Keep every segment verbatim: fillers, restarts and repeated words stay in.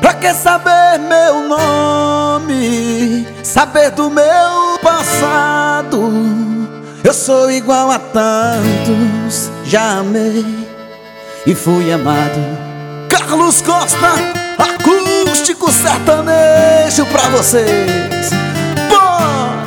Pra que saber meu nome? Saber do meu passado? Eu sou igual a tantos, já amei e fui amado. Carlos Costa, acústico sertanejo pra vocês. Bora!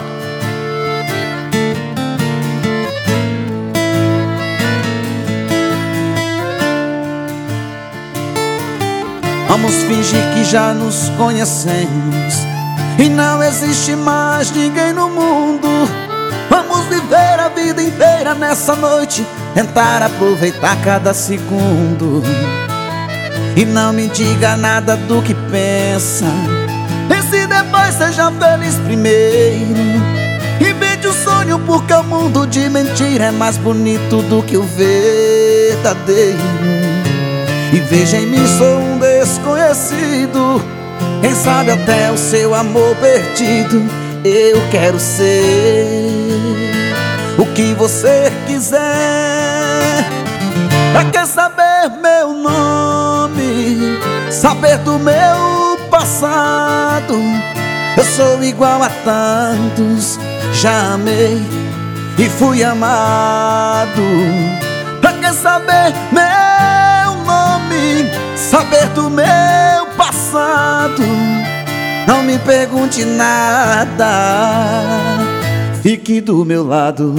Vamos fingir que já nos conhecemos e não existe mais ninguém no mundo. Vamos viver a vida inteira nessa noite, tentar aproveitar cada segundo. E não me diga nada do que pensa, pense depois, seja feliz primeiro. Invente o sonho, porque o mundo de mentira é mais bonito do que o verdadeiro. E veja, em mim sou um desconhecido, quem sabe até o seu amor perdido. Eu quero ser o que você quiser. Pra que saber meu nome? Saber do meu passado? Eu sou igual a tantos, já amei e fui amado. Pra que saber meu nome? Saber do meu passado? Não me pergunte nada, fique do meu lado.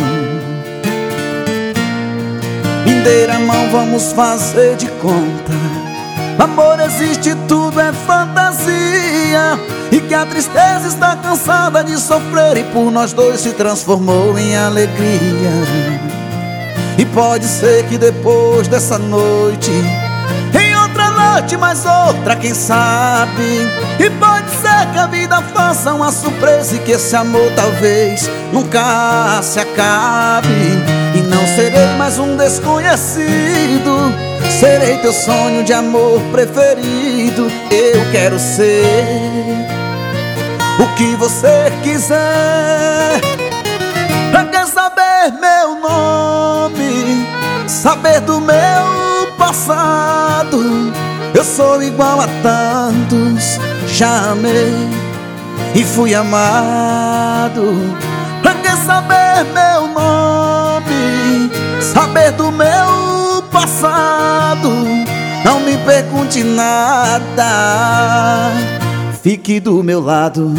Vindeira a mão, vamos fazer de conta. Amor existe, tudo é fantasia, e que a tristeza está cansada de sofrer, e por nós dois se transformou em alegria. E pode ser que depois dessa noite, em outra noite, mais outra, quem sabe. E pode ser que a vida faça uma surpresa, e que esse amor talvez nunca se acabe. E não serei mais um desconhecido, serei teu sonho de amor preferido. Eu quero ser o que você quiser. Pra que saber meu nome? Saber do meu passado? Eu sou igual a tantos, já amei e fui amado. Pra que saber meu nome? Saber do meu passado? Não me pergunte nada, fique do meu lado.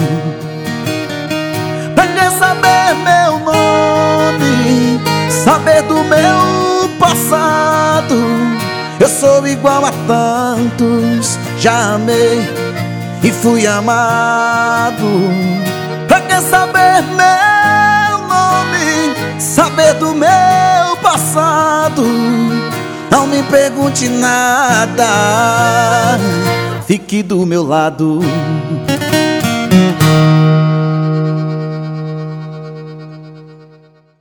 Pra que saber meu nome? Saber do meu passado? Eu sou igual a tantos, já amei e fui amado. Pra que saber meu nome? Saber do meu passado? Não me pergunte nada, fique do meu lado.